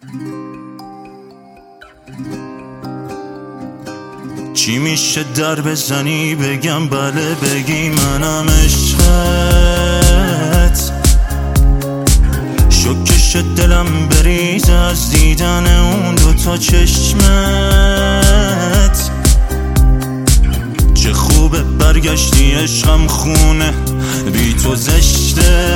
چی میشه در بزنی بگم بله، بگی منم عشقت، شکش دلم بریز از دیدن اون دوتا چشمت. چه خوبه برگشتی عشقم، خونه بی تو زشته،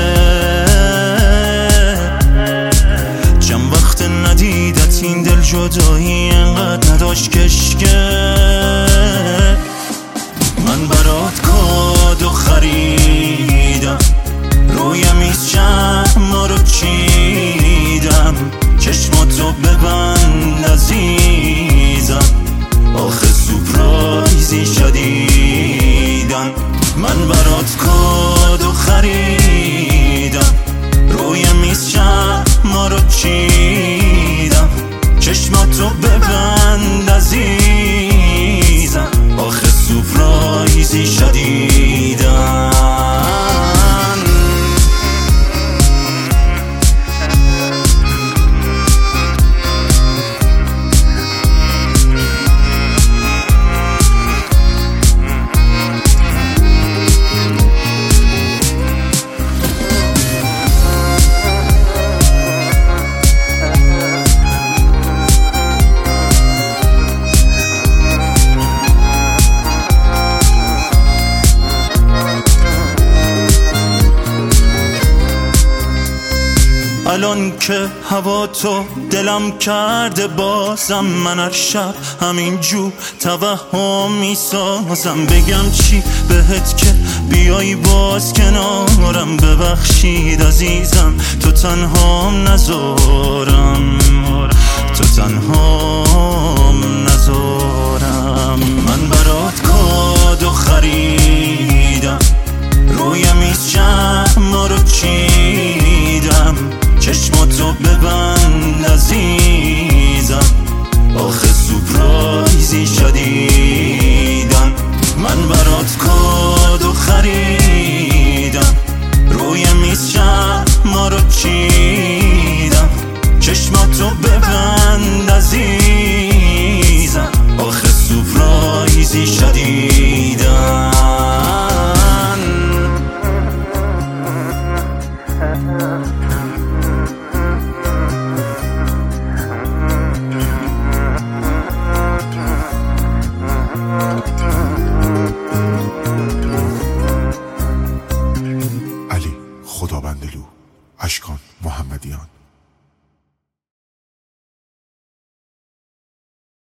چند وقت ندیدت این دل جدایی انقدر نداشت کشکه. من برات کادو خریدم، روی میز شمع رو چیدم، چشماتو ببند عزیزم، آخه سورپرایزی شدیدن. من برات کادو خریدم، روی میز شمع رو چیدم، چشماتو ببند عزیزم، آخه سورپرایزی شدیدن. الان که هوا تو دلم کرده بازم، من هر شب همینجور توهم میسازم. بگم چی بهت که بیایی باز کنارم، ببخشید عزیزم تو تنهام نذارم، تو تنهام نذارم. من برات کادو خریدم، روی میز شمع رو چیدم، چشماتو ببند عزیزم، آخه سورپرایزی شدیدن. من برات کادو خریدم، روی میز شمع رو چیدم، چشماتو ببند عزیزم، آخه سورپرایزی شدیدن.